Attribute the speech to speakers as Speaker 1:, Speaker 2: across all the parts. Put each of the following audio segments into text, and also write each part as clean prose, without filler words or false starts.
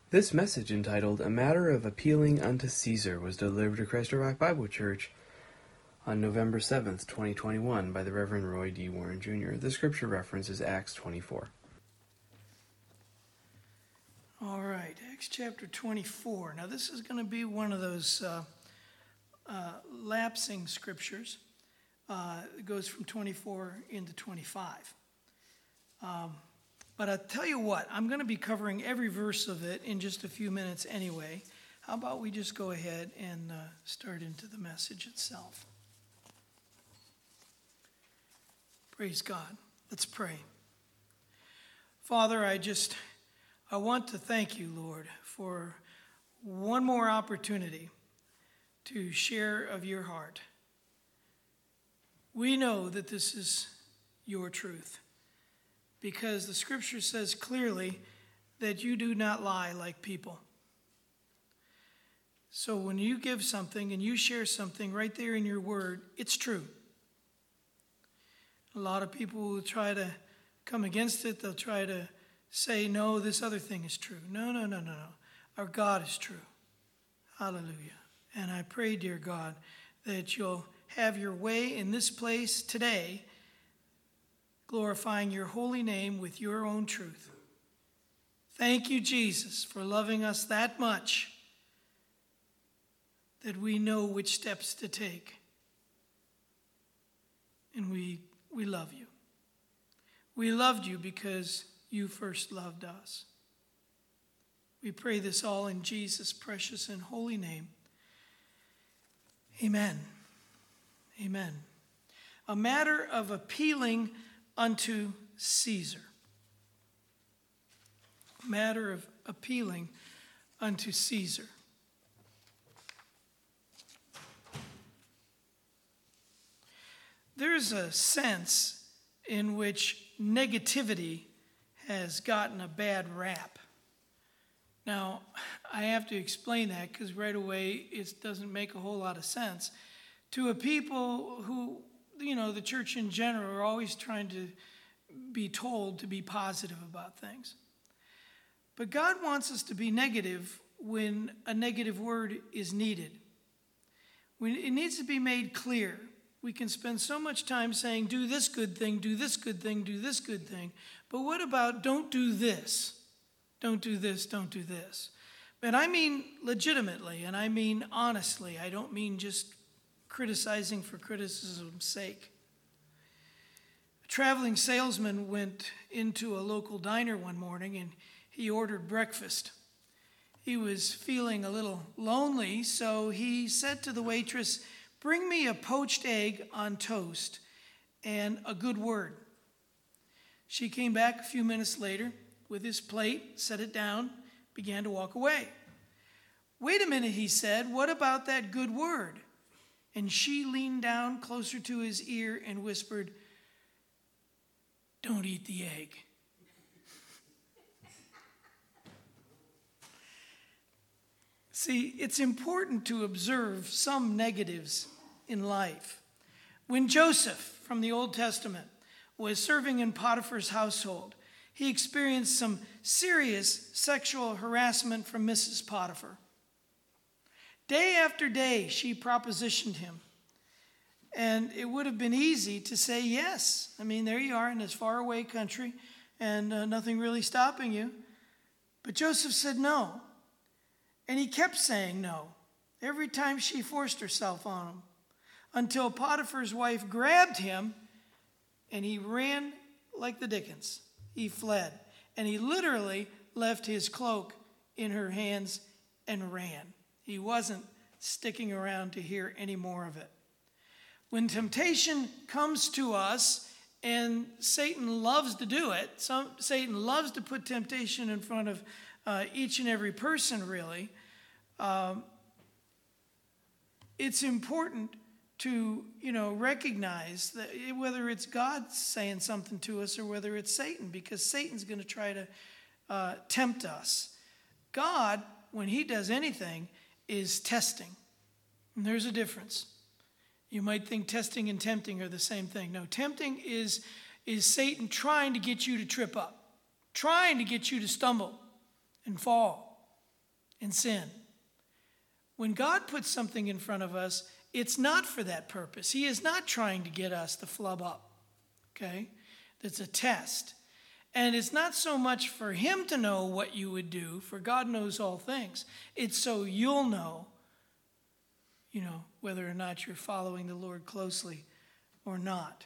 Speaker 1: This message, entitled "A Matter of Appealing unto Caesar," was delivered to Christ Our Rock Bible Church on November 7th, 2021 by the Reverend Roy D. Warren Jr. The scripture reference is Acts 24.
Speaker 2: All right, Acts chapter 24. Now this is going to be one of those lapsing scriptures. It goes from 24 into 25. But I'll tell you what, I'm going to be covering every verse of it in just a few minutes anyway. How about we just go ahead and start into the message itself. Praise God. Let's pray. Father, I want to thank you, Lord, for one more opportunity to share of your heart. We know that this is your truth, because the scripture says clearly that you do not lie like people. So when you give something and you share something right there in your word, it's true. A lot of people will try to come against it. They'll try to say, no, this other thing is true. No. Our God is true. Hallelujah. And I pray, dear God, that you'll have your way in this place today, glorifying your holy name with your own truth. Thank you, Jesus, for loving us that much that we know which steps to take. And we love you. We loved you because you first loved us. We pray this all in Jesus' precious and holy name. Amen. Amen. A matter of appealing unto Caesar. Matter of appealing unto Caesar. There's a sense in which negativity has gotten a bad rap. Now, I have to explain that because right away it doesn't make a whole lot of sense. To a people who, the church in general are always trying to be told to be positive about things. But God wants us to be negative when a negative word is needed. When it needs to be made clear. We can spend so much time saying, do this good thing, do this good thing, do this good thing. But what about don't do this? Don't do this, don't do this. And I mean legitimately, and I mean honestly. I don't mean just criticizing for criticism's sake. A traveling salesman went into a local diner one morning and he ordered breakfast. He was feeling a little lonely, so he said to the waitress, "Bring me a poached egg on toast and a good word." She came back a few minutes later with his plate, set it down, began to walk away. "Wait a minute," he said, "what about that good word?" And she leaned down closer to his ear and whispered, "Don't eat the egg." See, it's important to observe some negatives in life. When Joseph, from the Old Testament, was serving in Potiphar's household, he experienced some serious sexual harassment from Mrs. Potiphar. Day after day, she propositioned him. And it would have been easy to say yes. I mean, there you are in this faraway country, and nothing really stopping you. But Joseph said no. And he kept saying no every time she forced herself on him, until Potiphar's wife grabbed him and he ran like the dickens. He fled. And he literally left his cloak in her hands and ran. He wasn't sticking around to hear any more of it. When temptation comes to us, and Satan loves to do it, Satan loves to put temptation in front of each and every person, really. It's important to, recognize that whether it's God saying something to us or whether it's Satan, because Satan's going to try to tempt us. God, when he does anything, is testing. And there's a difference. You might think testing and tempting are the same thing. No, tempting is Satan trying to get you to trip up, trying to get you to stumble and fall. and sin. When God puts something in front of us, it's not for that purpose. He is not trying to get us to flub up, okay? That's a test. And it's not so much for him to know what you would do, for God knows all things. It's so you'll know, whether or not you're following the Lord closely or not.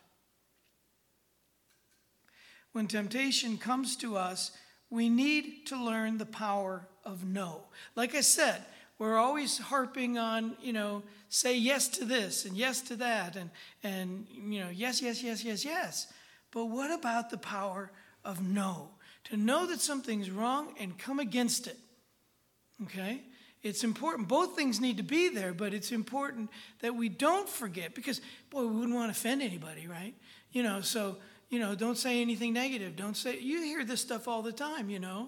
Speaker 2: When temptation comes to us, we need to learn the power of no. Like I said, we're always harping on, say yes to this and yes to that and yes, yes, yes, yes, yes. But what about the power of no? To know that something's wrong and come against it, okay? It's important. Both things need to be there, but it's important that we don't forget because, boy, we wouldn't want to offend anybody, right? So don't say anything negative. You hear this stuff all the time,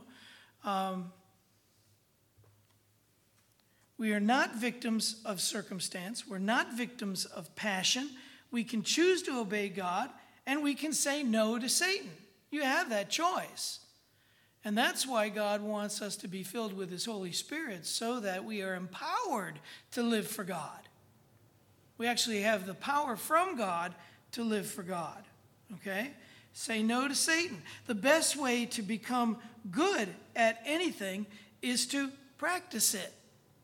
Speaker 2: We are not victims of circumstance. We're not victims of passion. We can choose to obey God, and we can say no to Satan. You have that choice. And that's why God wants us to be filled with his Holy Spirit, so that we are empowered to live for God. We actually have the power from God to live for God. Okay? Say no to Satan. The best way to become good at anything is to practice it.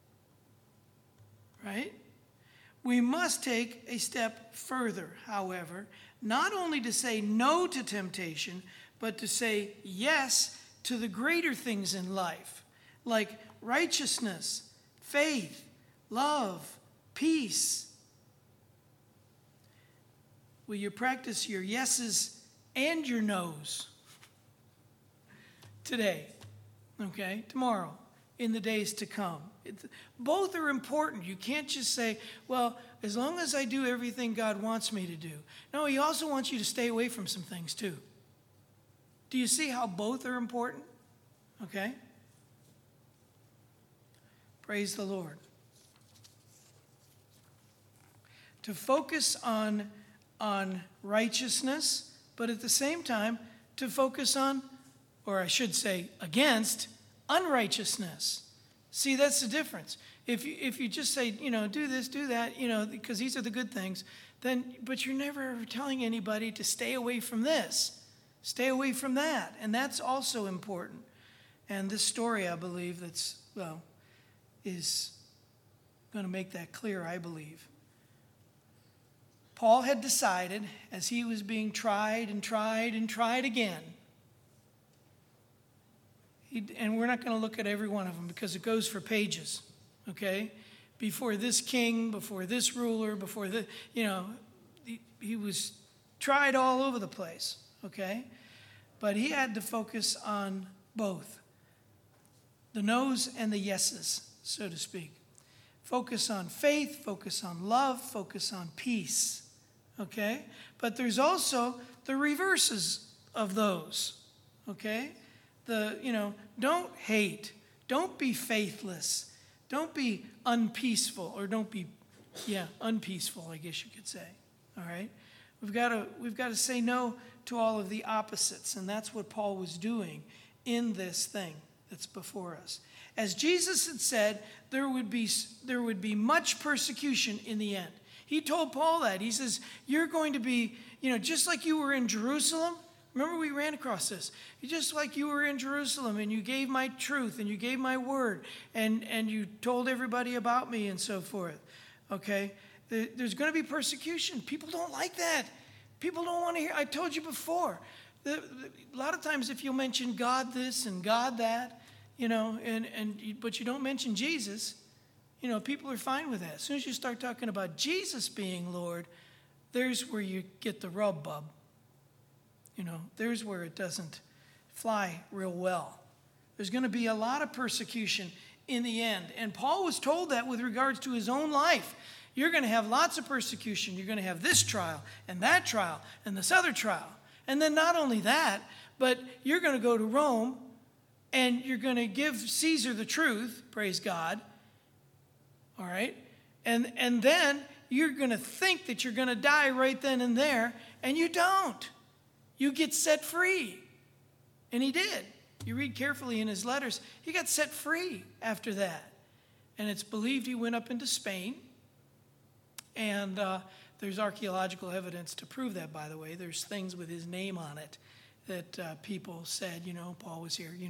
Speaker 2: Right? We must take a step further, however, not only to say no to temptation, but to say yes to the greater things in life, like righteousness, faith, love, peace. Will you practice your yeses and your nos today, okay, tomorrow, in the days to come? Both are important. You can't just say, well, as long as I do everything God wants me to do. No, he also wants you to stay away from some things too. Do you see how both are important? Okay? Praise the Lord. To focus on righteousness, but at the same time, to focus on, or I should say, against unrighteousness. See, that's the difference. If you just say, do this, do that, because these are the good things, but you're never ever telling anybody to stay away from this. Stay away from that. And that's also important. And this story, I believe, is going to make that clear, I believe. Paul had decided, as he was being tried and tried and tried again, and we're not going to look at every one of them because it goes for pages, okay? Before this king, before this ruler, before the, he was tried all over the place, okay? But he had to focus on both, the no's and the yeses, so to speak. Focus on faith, focus on love, focus on peace, okay? But there's also the reverses of those, okay? Don't hate, don't be faithless, don't be unpeaceful, or unpeaceful, I guess you could say, all right? We've got to say no to all of the opposites, and that's what Paul was doing in this thing that's before us. As Jesus had said, there would be much persecution in the end. He told Paul that. He says, you're going to be, just like you were in Jerusalem. Remember, we ran across this. Just like you were in Jerusalem and you gave my truth and you gave my word and you told everybody about me and so forth. Okay? There's going to be persecution. People don't like that. People don't want to hear. I told you before. A lot of times if you mention God this and God that, but you don't mention Jesus, people are fine with that. As soon as you start talking about Jesus being Lord, there's where you get the rub, bub. There's where it doesn't fly real well. There's going to be a lot of persecution in the end. And Paul was told that with regards to his own life. You're going to have lots of persecution. You're going to have this trial and that trial and this other trial. And then not only that, but you're going to go to Rome and you're going to give Caesar the truth, praise God. All right? And then you're going to think that you're going to die right then and there, and you don't. You get set free. And he did. you read carefully in his letters, he got set free after that. And it's believed he went up into Spain. And there's archaeological evidence to prove that, by the way. There's things with his name on it that people said, Paul was here,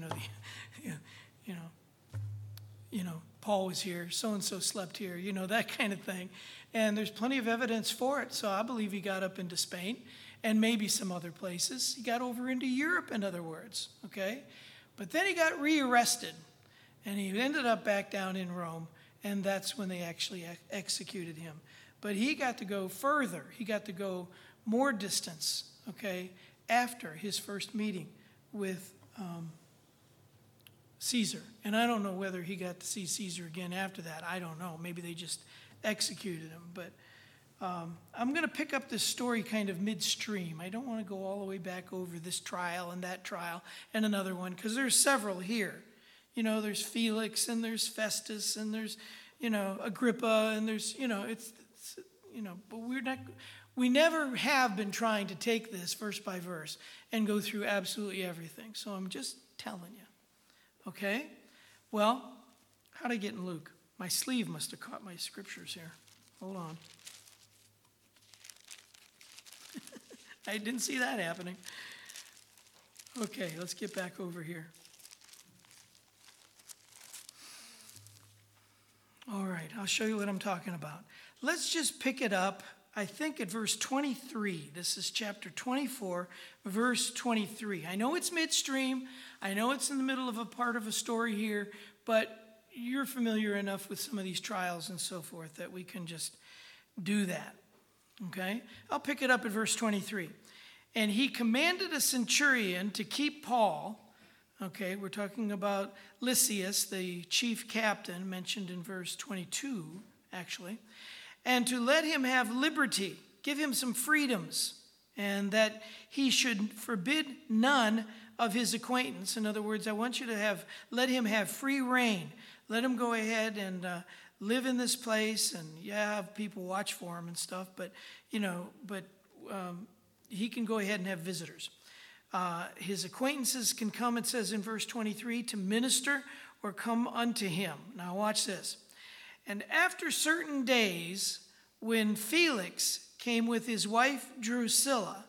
Speaker 2: Paul was here, so-and-so slept here, that kind of thing. And there's plenty of evidence for it. So I believe he got up into Spain and maybe some other places. He got over into Europe, in other words, okay? But then he got rearrested, and he ended up back down in Rome, and that's when they actually executed him. But he got to go further. He got to go more distance, okay, after his first meeting with Caesar. And I don't know whether he got to see Caesar again after that. I don't know. Maybe they just executed him. But I'm going to pick up this story kind of midstream. I don't want to go all the way back over this trial and that trial and another one, because there's several here. There's Felix, and there's Festus, and there's, Agrippa, and there's, but we never have been trying to take this verse by verse and go through absolutely everything. So I'm just telling you. Okay? Well, how'd I get in Luke? My sleeve must have caught my scriptures here. Hold on. I didn't see that happening. Okay, let's get back over here. All right, I'll show you what I'm talking about. Let's just pick it up, I think, at verse 23. This is chapter 24, verse 23. I know it's midstream. I know it's in the middle of a part of a story here, but you're familiar enough with some of these trials and so forth that we can just do that. Okay? I'll pick it up at verse 23. And he commanded a centurion to keep Paul. Okay, we're talking about Lysias, the chief captain, mentioned in verse 22, actually, and to let him have liberty, give him some freedoms, and that he should forbid none of his acquaintance. In other words, I want you to let him have free reign. Let him go ahead and live in this place, and have people watch for him and stuff, but he can go ahead and have visitors. His acquaintances can come, it says in verse 23, to minister or come unto him. Now watch this. And after certain days, when Felix came with his wife Drusilla,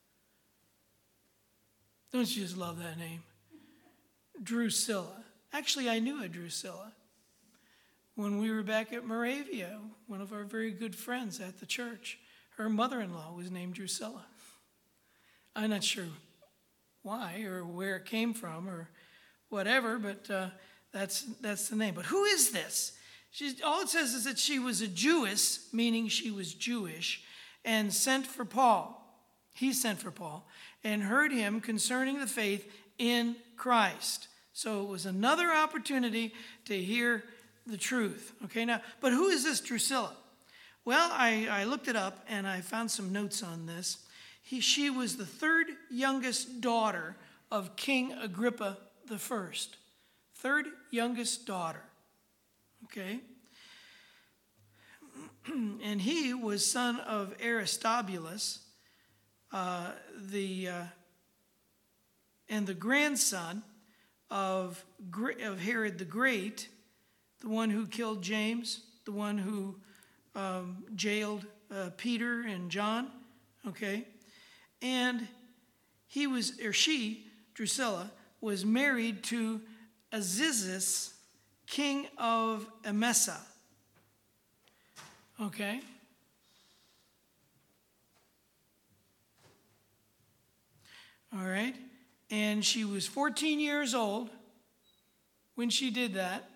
Speaker 2: don't you just love that name? Drusilla. Actually, I knew a Drusilla. When we were back at Moravia, one of our very good friends at the church, her mother-in-law was named Drusilla. I'm not sure why or where it came from or whatever, but that's the name. But who is this? All it says is that she was a Jewess, meaning she was Jewish, and sent for Paul. He sent for Paul and heard him concerning the faith in Christ. So it was another opportunity to hear the truth. Okay, now, but who is this Drusilla? Well, I looked it up and I found some notes on this. She was the third youngest daughter of King Agrippa the First. Third youngest daughter. Okay? And he was son of Aristobulus, and the grandson of Herod the Great, the one who killed James, the one who jailed Peter and John. Okay? And she, Drusilla, was married to Azizus, king of Emesa. Okay? All right? And she was 14 years old when she did that.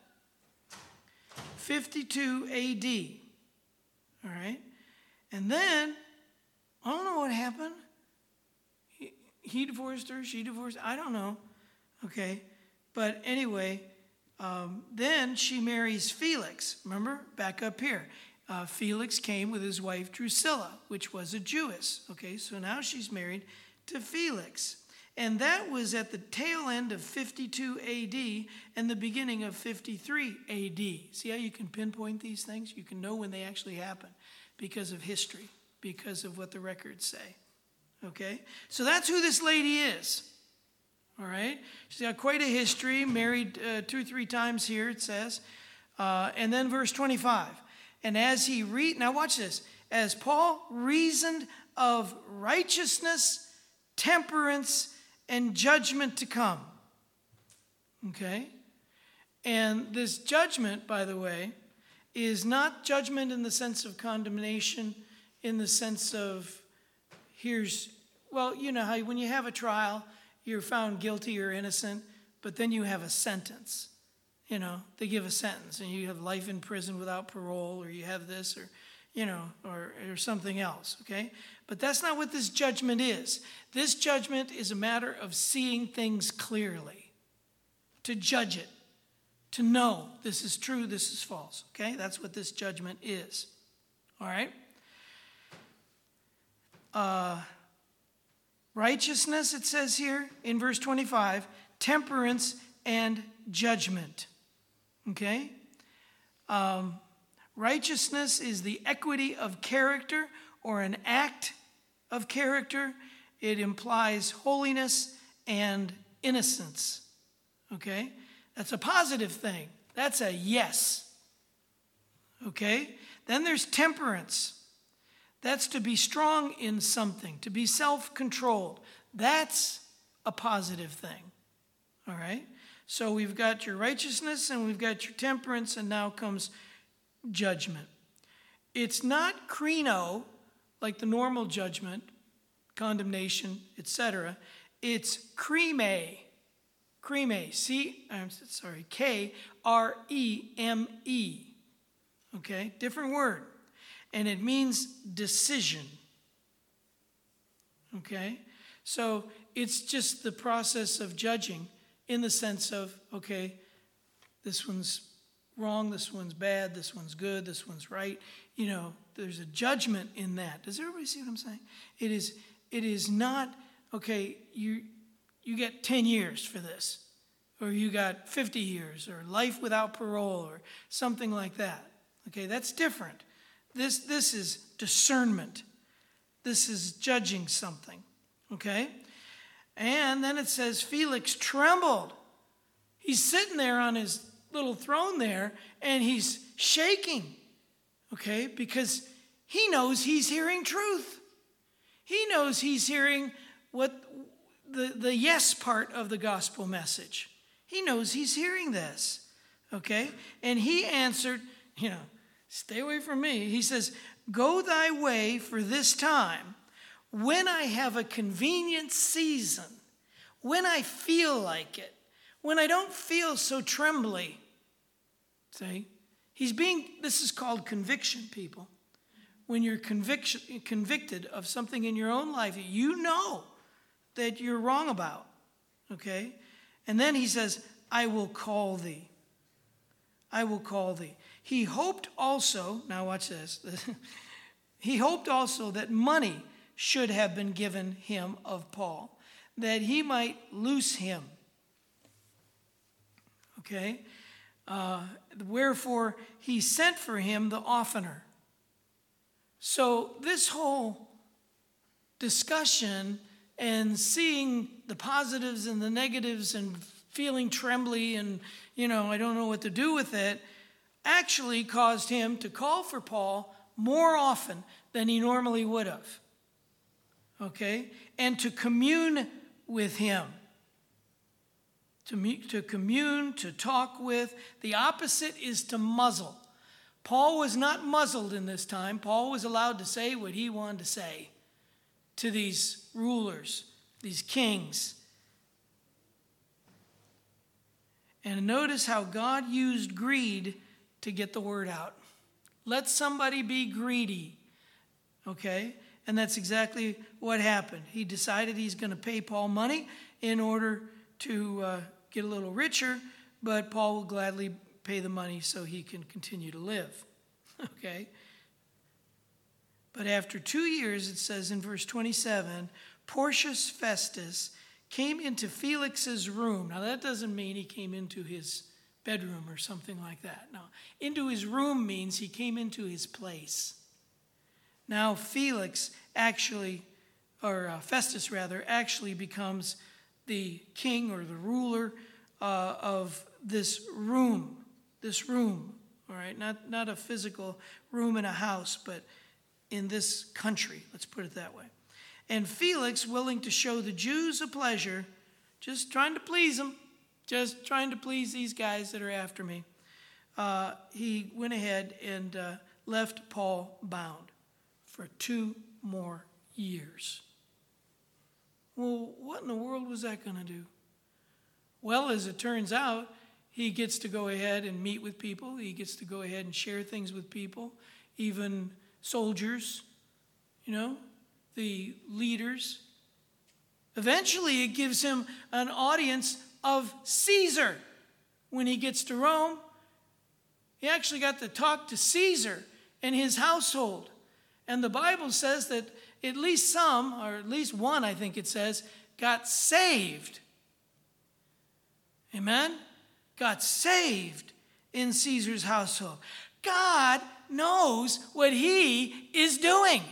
Speaker 2: 52 A.D. All right? And then, I don't know what happened. He divorced her, she divorced, I don't know. Okay? But anyway, then she marries Felix. Remember? Back up here. Felix came with his wife Drusilla, which was a Jewess. Okay? So now she's married to Felix. And that was at the tail end of 52 A.D. and the beginning of 53 A.D. See how you can pinpoint these things? You can know when they actually happened because of history, because of what the records say. Okay? So that's who this lady is. All right? She's got quite a history, married 2 or 3 times here, it says. And then verse 25. And as now watch this. As Paul reasoned of righteousness, temperance, and judgment to come. Okay? And this judgment, by the way, is not judgment in the sense of condemnation, in the sense of you know how when you have a trial, you're found guilty or innocent, but then you have a sentence. You know, they give a sentence, and you have life in prison without parole, or you have this, or, you know, or something else, okay? But that's not what this judgment is. This judgment is a matter of seeing things clearly, to judge it, to know this is true, this is false, okay? That's what this judgment is, all right? Righteousness, it says here in verse 25, temperance and judgment. Okay? Righteousness is the equity of character or an act of character. It implies holiness and innocence. Okay? That's a positive thing. That's a yes. Okay? Then there's temperance. That's to be strong in something, to be self-controlled. That's a positive thing. All right? So we've got your righteousness and we've got your temperance, and now comes judgment. It's not krino, like the normal judgment, condemnation, etc. It's kreme. K-R-E-M-E. Okay? Different word. And it means decision. Okay? So it's just the process of judging in the sense of, okay, this one's wrong, this one's bad, this one's good, this one's right. You know, there's a judgment in that. Does everybody see what I'm saying? It is not, okay, you get 10 years for this, or you got 50 years, or life without parole, or something like that. Okay, that's different. This is discernment. This is judging something. Okay? And then it says Felix trembled. He's sitting there on his little throne there, and he's shaking. Okay? Because he knows he's hearing truth. He knows he's hearing what the yes part of the gospel message. He knows he's hearing this. Okay? And he answered, stay away from me. He says, go thy way for this time, when I have a convenient season, when I feel like it, when I don't feel so trembly. See? This is called conviction, people. When you're convicted of something in your own life that you know that you're wrong about. Okay? And then he says, I will call thee. I will call thee. He hoped also, now watch this, he hoped also that money should have been given him of Paul, that he might loose him. Okay? Wherefore he sent for him the oftener. So this whole discussion and seeing the positives and the negatives and feeling trembly and, I don't know what to do with it, actually caused him to call for Paul more often than he normally would have. Okay? And to commune with him. To commune, to talk with. The opposite is to muzzle. Paul was not muzzled in this time. Paul was allowed to say what he wanted to say to these rulers, these kings. And notice how God used greed to get the word out. Let somebody be greedy. Okay? And that's exactly what happened. He decided he's going to pay Paul money in order to get a little richer, but Paul will gladly pay the money so he can continue to live. Okay? But after 2 years, it says in verse 27, Porcius Festus came into Felix's room. Now, that doesn't mean he came into his bedroom or something like that. No, into his room means he came into his place. Now, Festus becomes the king or the ruler of this room, all right? Not a physical room in a house, but in this country, let's put it that way. And Felix, willing to show the Jews a pleasure, just trying to please them, just trying to please these guys that are after me, he went ahead and left Paul bound for 2 more years. Well, what in the world was that going to do? Well, as it turns out, he gets to go ahead and meet with people. He gets to go ahead and share things with people, even soldiers, the leaders. Eventually, it gives him an audience of Caesar. When he gets to Rome, he actually got to talk to Caesar and his household. And the Bible says that at least some, or at least one, I think it says, got saved. Amen? Got saved in Caesar's household. God knows what he is doing.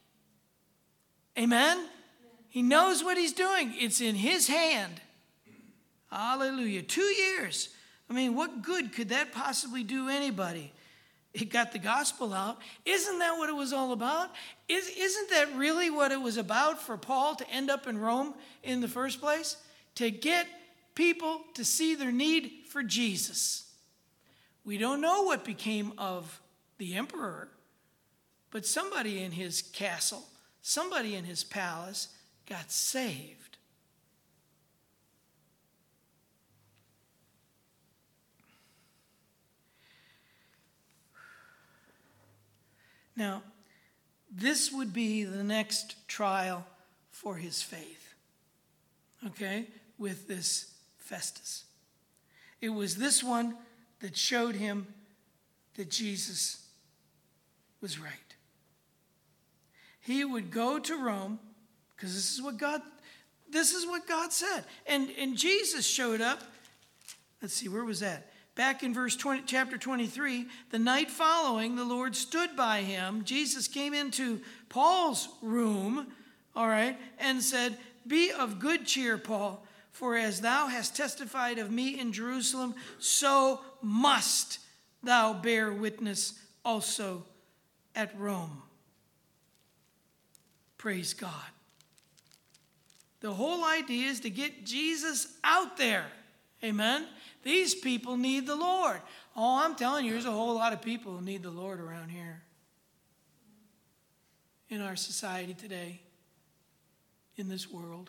Speaker 2: Amen? He knows what he's doing. It's in his hand. Hallelujah. 2 years. I mean, what good could that possibly do anybody? It got the gospel out. Isn't that what it was all about? Isn't that really what it was about for Paul to end up in Rome in the first place? To get people to see their need for Jesus. We don't know what became of the emperor, but somebody in his castle, somebody in his palace got saved. Now, this would be the next trial for his faith, okay, with this Festus. It was this one that showed him that Jesus was right. He would go to Rome, because this is what God said. And Jesus showed up. Let's see, where was that? Back in chapter 23, the night following, the Lord stood by him. Jesus came into Paul's room, all right, and said, "Be of good cheer, Paul, for as thou hast testified of me in Jerusalem, so must thou bear witness also at Rome." Praise God. The whole idea is to get Jesus out there. Amen? These people need the Lord. Oh, I'm telling you, there's a whole lot of people who need the Lord around here in our society today, in this world.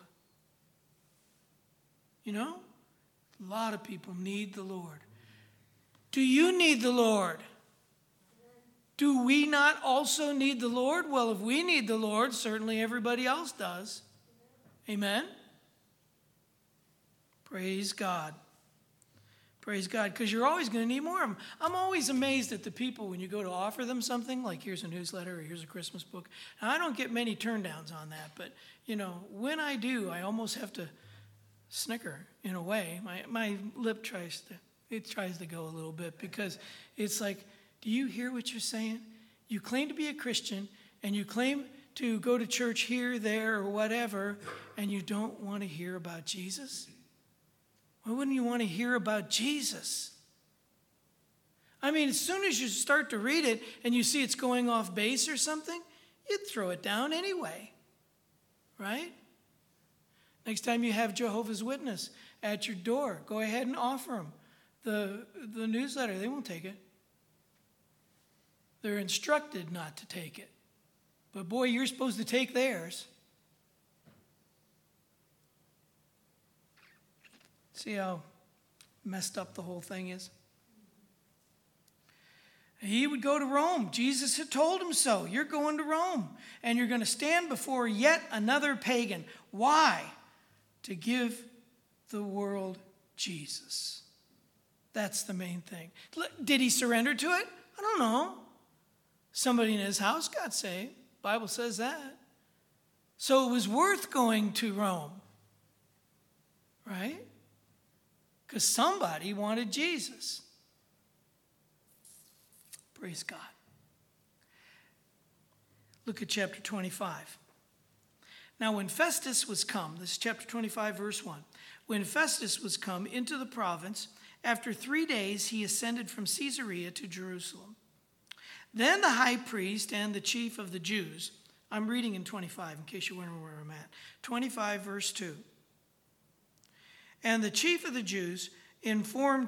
Speaker 2: A lot of people need the Lord. Do you need the Lord? Do we not also need the Lord? Well, if we need the Lord, certainly everybody else does. Amen? Praise God. Praise God, because you're always going to need more of them. I'm always amazed at the people when you go to offer them something, like here's a newsletter or here's a Christmas book. Now, I don't get many turndowns on that, but, when I do, I almost have to snicker in a way. My lip tries to go a little bit, because it's like, do you hear what you're saying? You claim to be a Christian, and you claim to go to church here, there, or whatever, and you don't want to hear about Jesus? Why wouldn't you want to hear about Jesus? I mean, as soon as you start to read it and you see it's going off base or something, you'd throw it down anyway, right? Next time you have Jehovah's Witness at your door, go ahead and offer them the newsletter. They won't take it. They're instructed not to take it. But boy, you're supposed to take theirs. See how messed up the whole thing is? He would go to Rome. Jesus had told him so. You're going to Rome, and you're going to stand before yet another pagan. Why? To give the world Jesus. That's the main thing. Did he surrender to it? I don't know. Somebody in his house got saved. The Bible says that. So it was worth going to Rome, right? Because somebody wanted Jesus. Praise God. Look at chapter 25. Now when Festus was come, this is chapter 25, verse 1. When Festus was come into the province, after 3 days he ascended from Caesarea to Jerusalem. Then the high priest and the chief of the Jews, I'm reading in 25 in case you're wondering where I'm at. 25, verse 2. And the chief of the Jews informed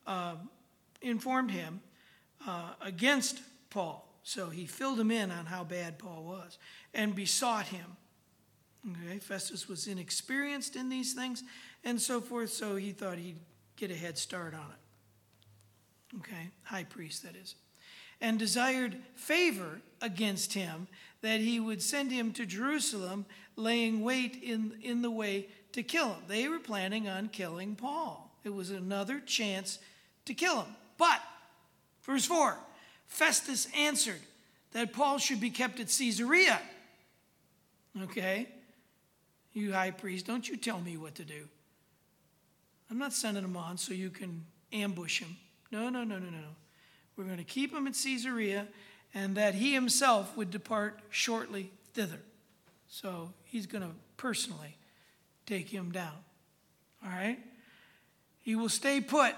Speaker 2: him against Paul. So he filled him in on how bad Paul was and besought him. Okay, Festus was inexperienced in these things and so forth, so he thought he'd get a head start on it. Okay, high priest, that is. And desired favor against him that he would send him to Jerusalem, laying wait in the way to kill him. They were planning on killing Paul. It was another chance to kill him. But, verse 4, Festus answered that Paul should be kept at Caesarea. Okay? You high priest, don't you tell me what to do. I'm not sending him on so you can ambush him. No. We're going to keep him at Caesarea, and that he himself would depart shortly thither. So he's going to personally take him down. All right? He will stay put.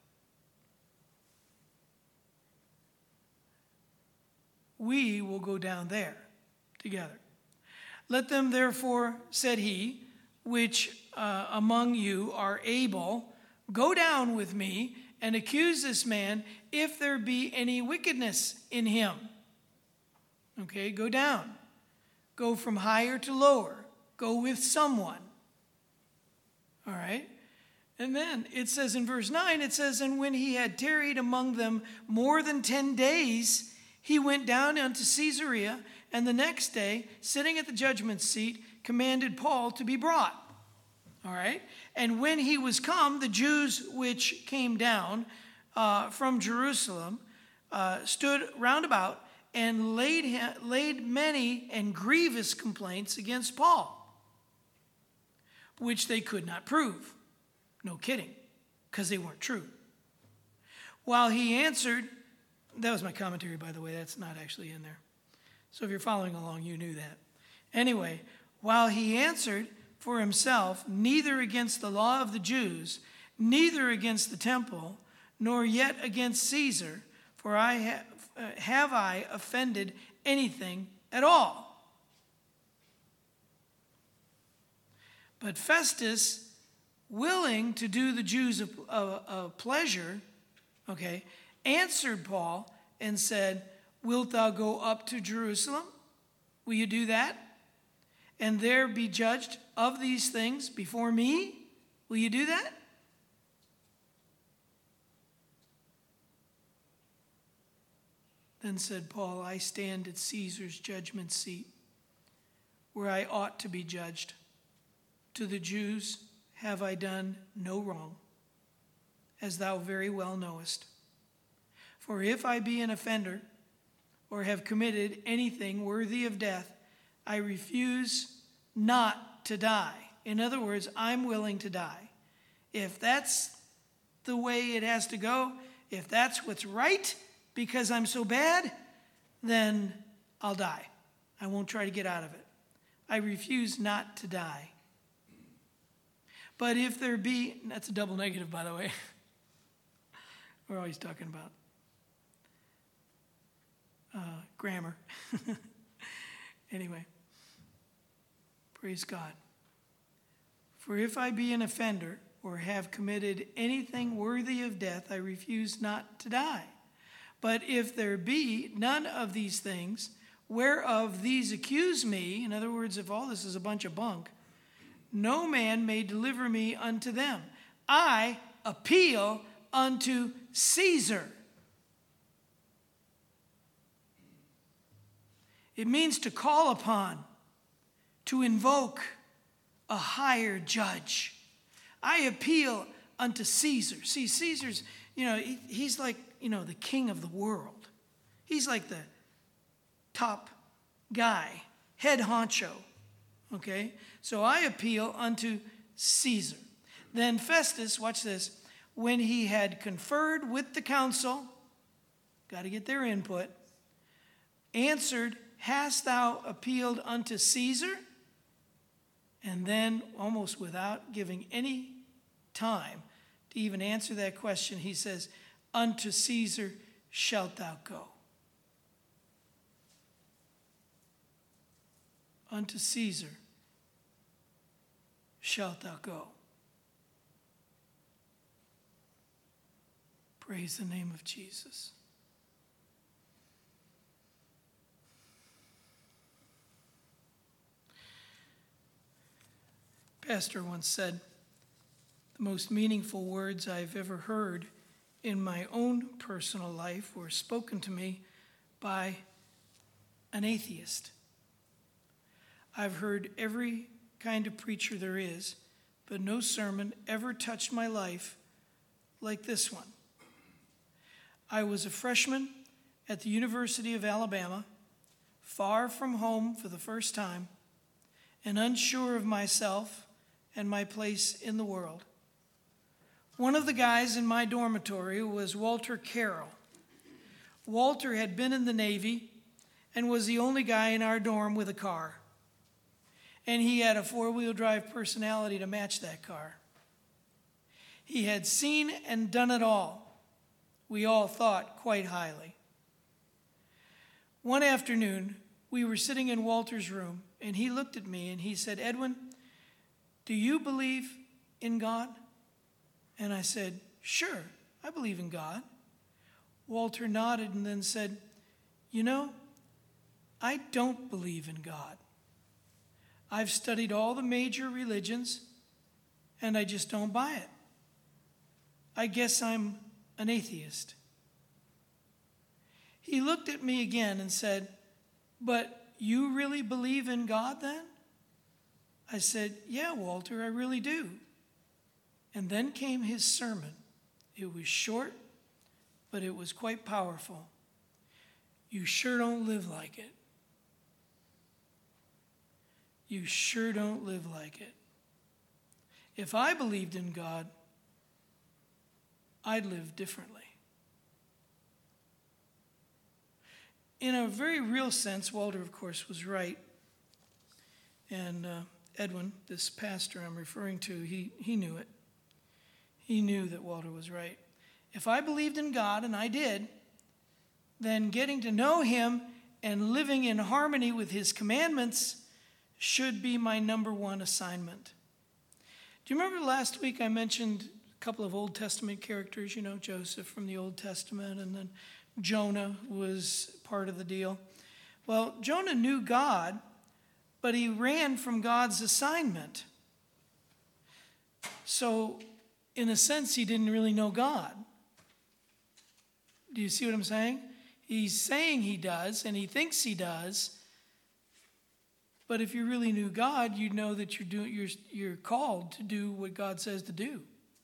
Speaker 2: We will go down there together. Let them therefore, said he, which among you are able, go down with me and accuse this man if there be any wickedness in him. Okay, go down. Go from higher to lower. Go with someone. All right? And then it says in verse 9, it says, and when he had tarried among them more than 10 days, he went down unto Caesarea, and the next day, sitting at the judgment seat, commanded Paul to be brought. All right? And when he was come, the Jews which came down from Jerusalem stood round about and laid many and grievous complaints against Paul, which they could not prove. No kidding, because they weren't true. While he answered, that was my commentary, by the way, that's not actually in there. So if you're following along, you knew that. Anyway, while he answered for himself, neither against the law of the Jews, neither against the temple, nor yet against Caesar, for have I offended anything at all. But Festus, willing to do the Jews a pleasure, okay, answered Paul and said, wilt thou go up to Jerusalem? Will you do that? And there be judged of these things before me? Will you do that? Then said Paul, I stand at Caesar's judgment seat, where I ought to be judged. To the Jews have I done no wrong, as thou very well knowest. For if I be an offender, or have committed anything worthy of death, I refuse not to die. In other words, I'm willing to die. If that's the way it has to go, if that's what's right, because I'm so bad, then I'll die. I won't try to get out of it. I refuse not to die. But if there be, that's a double negative, by the way. We're always talking about grammar. Anyway, praise God. For if I be an offender or have committed anything worthy of death, I refuse not to die. But if there be none of these things, whereof these accuse me, in other words, if all this is a bunch of bunk, no man may deliver me unto them. I appeal unto Caesar. It means to call upon, to invoke a higher judge. I appeal unto Caesar. See, Caesar's, he's like, the king of the world. He's like the top guy, head honcho. Okay? So I appeal unto Caesar. Then Festus, watch this, when he had conferred with the council, got to get their input, answered, hast thou appealed unto Caesar? And then, almost without giving any time to even answer that question, he says, "Unto Caesar shalt thou go." Unto Caesar shalt thou go. Praise the name of Jesus. Pastor once said, "The most meaningful words I've ever heard in my own personal life were spoken to me by an atheist. I've heard every kind of preacher there is, but no sermon ever touched my life like this one. I was a freshman at the University of Alabama, far from home for the first time, and unsure of myself and my place in the world. One of the guys in my dormitory was Walter Carroll. Walter had been in the Navy and was the only guy in our dorm with a car. And he had a four-wheel drive personality to match that car. He had seen and done it all. We all thought quite highly. One afternoon, we were sitting in Walter's room, and he looked at me and he said, "Edwin, do you believe in God?" And I said, "Sure, I believe in God." Walter nodded and then said, "You know, I don't believe in God. I've studied all the major religions, and I just don't buy it. I guess I'm an atheist." He looked at me again and said, "But you really believe in God then?" I said, "Yeah, Walter, I really do." And then came his sermon. It was short, but it was quite powerful. You sure don't live like it. You sure don't live like it. If I believed in God, I'd live differently. In a very real sense, Walter, of course, was right. And Edwin, this pastor I'm referring to, he knew it. He knew that Walter was right. If I believed in God, and I did, then getting to know him and living in harmony with his commandments should be my number one assignment. Do you remember last week I mentioned a couple of Old Testament characters, you know, Joseph from the Old Testament, and then Jonah was part of the deal? Well, Jonah knew God, but he ran from God's assignment. So, in a sense, he didn't really know God. Do you see what I'm saying? He's saying he does, and he thinks he does. But if you really knew God, you'd know that you're called to do what God says to do.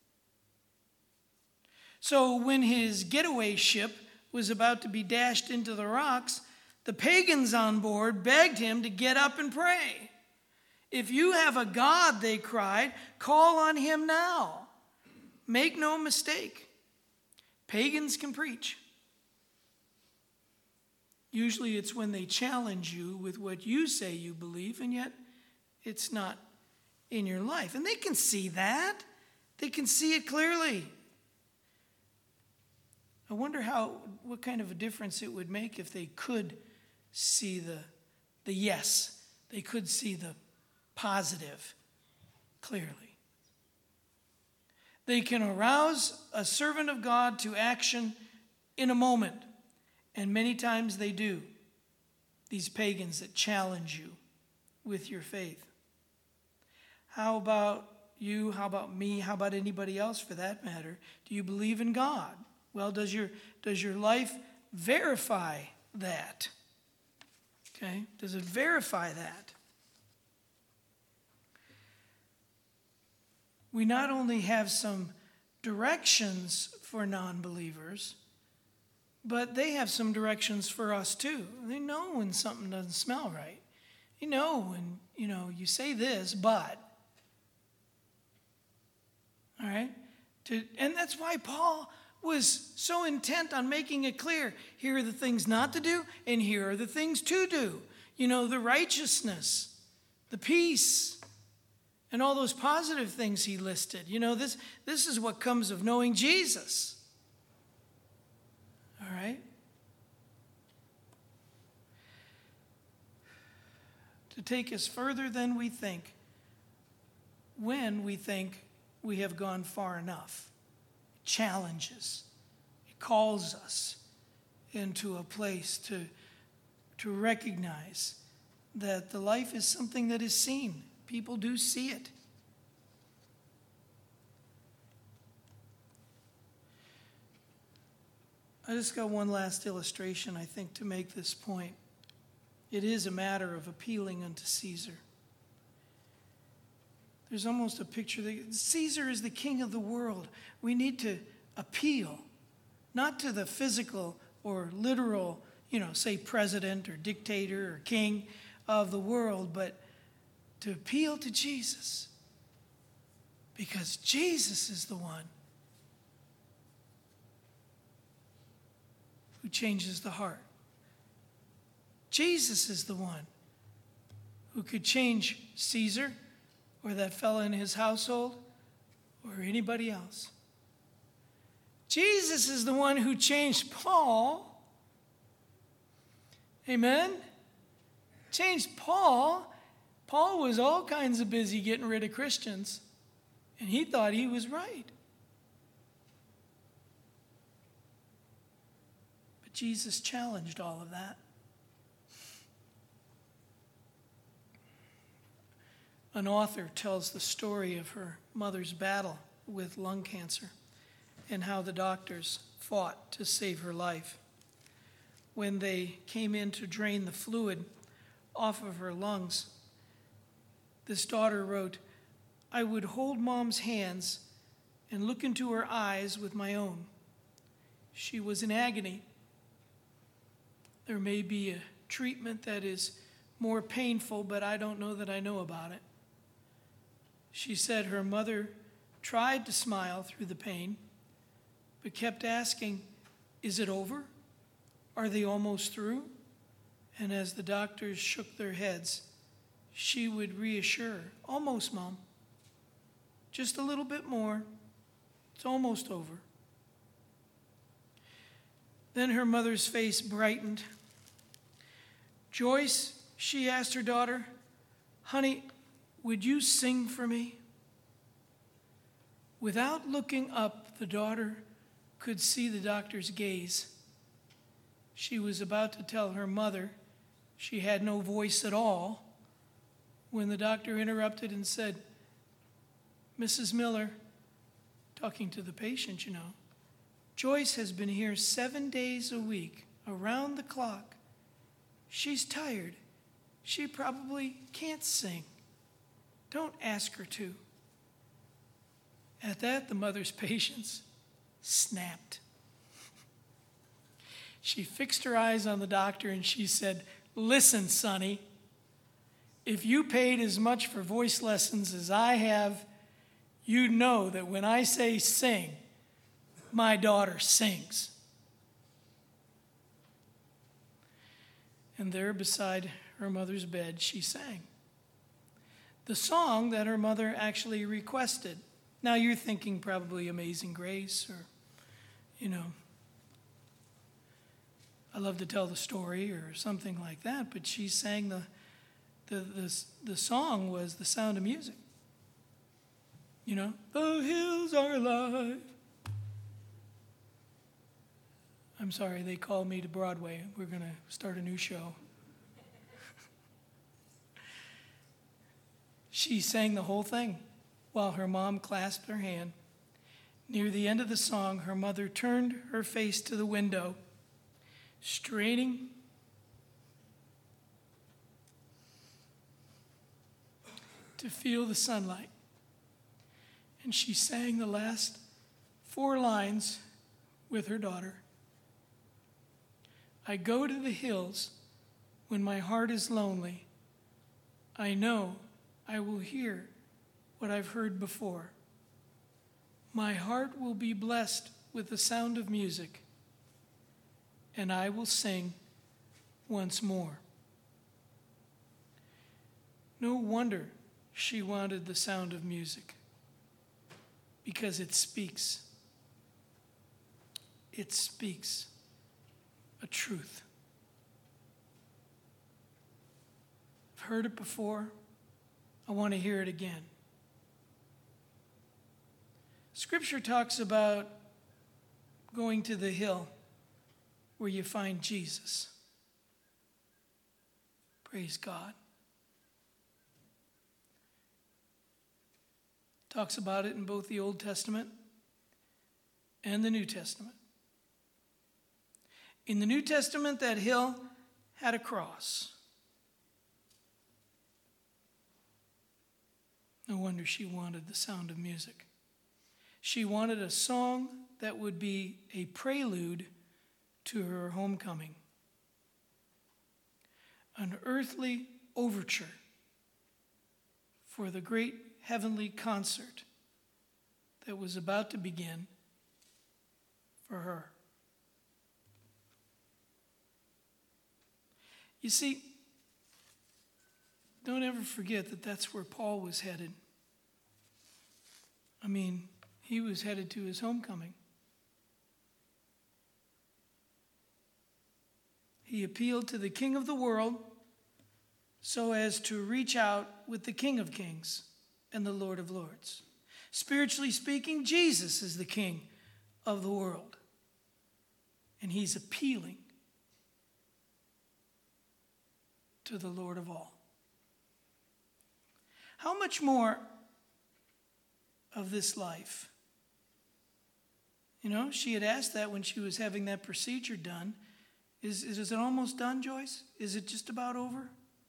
Speaker 2: So when his getaway ship was about to be dashed into the rocks, the pagans on board begged him to get up and pray. "If you have a God," they cried, "call on him now. Make no mistake, pagans can preach." Usually it's when they challenge you with what you say you believe, and yet it's not in your life. And they can see that. They can see it clearly. I wonder what kind of a difference it would make if they could see the yes. They could see the positive clearly. They can arouse a servant of God to action in a moment. And many times they do. These pagans that challenge you with your faith. How about you? How about me? How about anybody else for that matter? Do you believe in God? Well, does your life verify that? Okay? Does it verify that? We not only have some directions for non-believers, but they have some directions for us too. They know when something doesn't smell right. They know when, you say this, but. All right? And that's why Paul was so intent on making it clear. Here are the things not to do, and here are the things to do. The righteousness, the peace, and all those positive things he listed. You know, this is what comes of knowing Jesus. All right? To take us further than we think, when we think we have gone far enough. It challenges. It calls us into a place to recognize that the life is something that is seen. People do see it. I just got one last illustration, I think, to make this point. It is a matter of appealing unto Caesar. There's almost a picture that Caesar is the king of the world. We need to appeal, not to the physical or literal, say president or dictator or king of the world, but to appeal to Jesus. Because Jesus is the one who changes the heart. Jesus is the one who could change Caesar or that fellow in his household or anybody else. Jesus is the one who changed Paul. Amen? Changed Paul. Paul was all kinds of busy getting rid of Christians, and he thought he was right. But Jesus challenged all of that. An author tells the story of her mother's battle with lung cancer and how the doctors fought to save her life. When they came in to drain the fluid off of her lungs, this daughter wrote, "I would hold Mom's hands and look into her eyes with my own. She was in agony. There may be a treatment that is more painful, but I don't know that I know about it." She said her mother tried to smile through the pain, but kept asking, "Is it over? Are they almost through?" And as the doctors shook their heads, she would reassure, "Almost, Mom. Just a little bit more. It's almost over." Then her mother's face brightened. "Joyce," she asked her daughter, "honey, would you sing for me?" Without looking up, the daughter could see the doctor's gaze. She was about to tell her mother she had no voice at all when the doctor interrupted and said, "Mrs. Miller," talking to the patient, "Joyce has been here 7 days a week, around the clock. She's tired. She probably can't sing. Don't ask her to." At that, the mother's patience snapped. She fixed her eyes on the doctor and she said, "Listen, Sonny, if you paid as much for voice lessons as I have, you know that when I say sing, my daughter sings." And there beside her mother's bed, she sang the song that her mother actually requested. Now you're thinking probably Amazing Grace or, I love to tell the story or something like that, but she sang the song was The Sound of Music. The hills are alive. I'm sorry, they called me to Broadway. We're going to start a new show. She sang the whole thing while her mom clasped her hand. Near the end of the song, her mother turned her face to the window, straining to feel the sunlight. And she sang the last 4 lines with her daughter. "I go to the hills when my heart is lonely. I know I will hear what I've heard before. My heart will be blessed with the sound of music, and I will sing once more." No wonder she wanted the sound of music because it speaks. It speaks a truth. I've heard it before. I want to hear it again. Scripture talks about going to the hill where you find Jesus. Praise God. Talks about it in both the Old Testament and the New Testament. In the New Testament, that hill had a cross. No wonder she wanted the sound of music. She wanted a song that would be a prelude to her homecoming. An earthly overture for the great heavenly concert that was about to begin for her. You see, don't ever forget that that's where Paul was headed. I mean, he was headed to his homecoming. He appealed to the King of the world so as to reach out with the King of Kings and the Lord of Lords. Spiritually speaking, Jesus is the King of the world. And he's appealing to the Lord of all. How much more of this life? You know, she had asked that when she was having that procedure done. Is it almost done, Joyce? Is it just about over?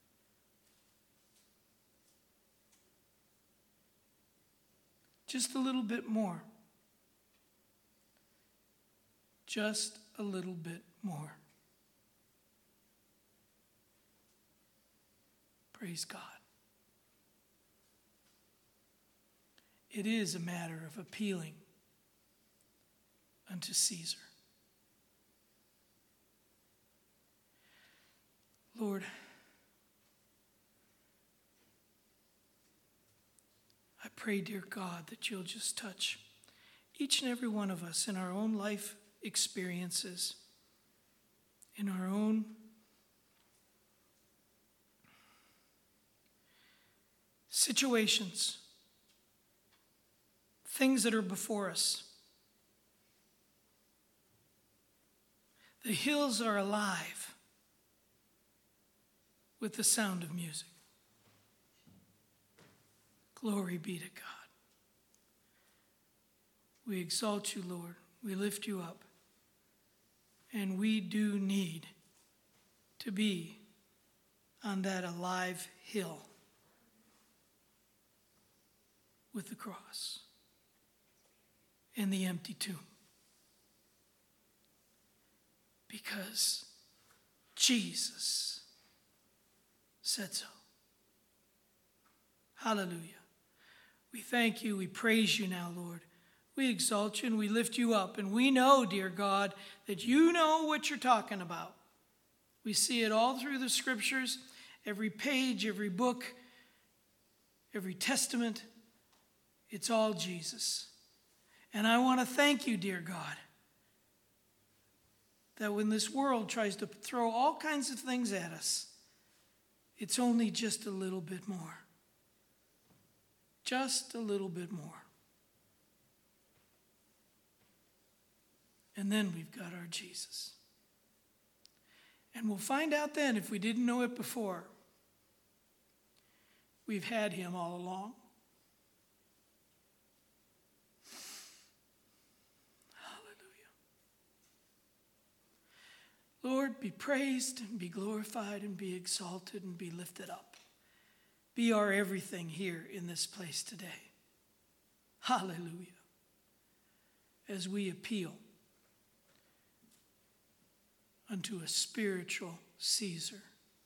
Speaker 2: Just a little bit more. Just a little bit more. Praise God. It is a matter of appealing unto Caesar. Lord, I pray, dear God, that you'll just touch each and every one of us in our own life experiences, in our own situations, things that are before us. The hills are alive with the sound of music. Glory be to God. We exalt you, Lord. We lift you up. And we do need to be on that alive hill with the cross and the empty tomb. Because Jesus said so. Hallelujah. We thank you. We praise you now, Lord. We exalt you and we lift you up. And we know, dear God, that you know what you're talking about. We see it all through the scriptures, every page, every book, every testament. It's all Jesus. And I want to thank you, dear God, that when this world tries to throw all kinds of things at us, it's only just a little bit more. Just a little bit more. And then we've got our Jesus. And we'll find out then, if we didn't know it before, we've had him all along. Lord, be praised and be glorified and be exalted and be lifted up. Be our everything here in this place today. Hallelujah. As we appeal unto a spiritual Caesar.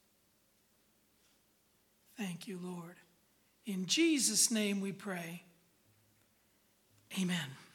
Speaker 2: Thank you, Lord. In Jesus' name we pray. Amen.